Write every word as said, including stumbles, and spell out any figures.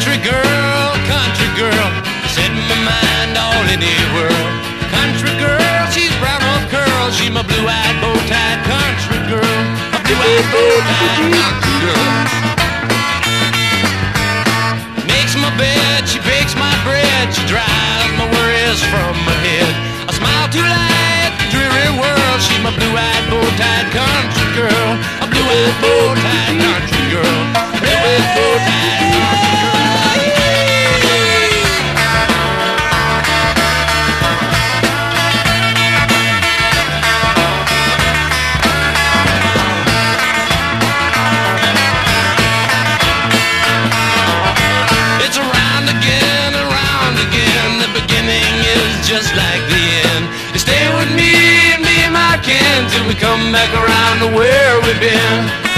Country girl, country girl, set my mind all in the world. Country girl, she's brown with curls, she my blue-eyed, bow-tied country girl. A blue-eyed, bow-tied country girl. Makes my bed, she bakes my bread, she drives my worries from my head. A smile to light the dreary world, she my blue-eyed, bow-tied country girl. A blue-eyed, bow-tied country girl. Blue-eyed, bow-tied country girl. Just like the end. You stay with me and be my kin till we come back around to where we've been.